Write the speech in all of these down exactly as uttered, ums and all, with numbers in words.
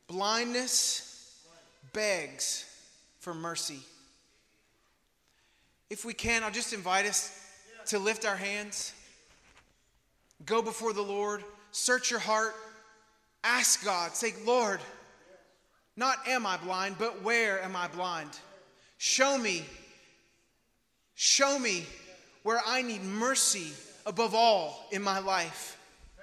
Blindness begs for mercy. If we can, I'll just invite us to lift our hands, go before the Lord, search your heart, ask God, say, Lord, not am I blind, but where am I blind? Show me, show me where I need mercy above all in my life.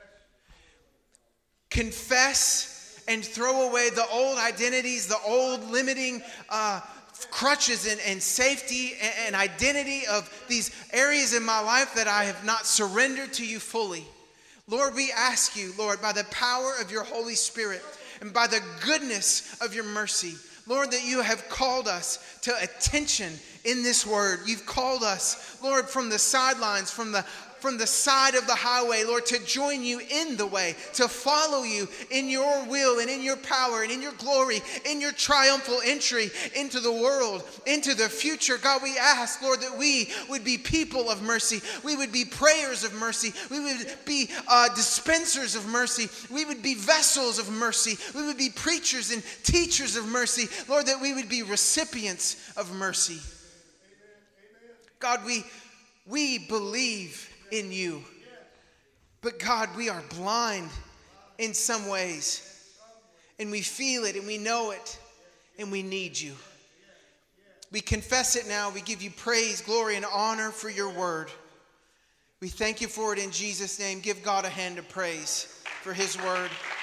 Confess and throw away the old identities, the old limiting uh, crutches and, and safety and, and identity of these areas in my life that I have not surrendered to you fully. Lord, we ask you, Lord, by the power of your Holy Spirit and by the goodness of your mercy, Lord, that you have called us to attention in this word. You've called us, Lord, from the sidelines, from the from the side of the highway, Lord, to join you in the way, to follow you in your will and in your power and in your glory, in your triumphal entry into the world, into the future. God, we ask, Lord, that we would be people of mercy. We would be prayers of mercy. We would be uh, dispensers of mercy. We would be vessels of mercy. We would be preachers and teachers of mercy. Lord, that we would be recipients of mercy. God, we, we believe in you. But God, we are blind in some ways. And we feel it and we know it. And we need you. We confess it now. We give you praise, glory, and honor for your word. We thank you for it in Jesus' name. Give God a hand of praise for his word.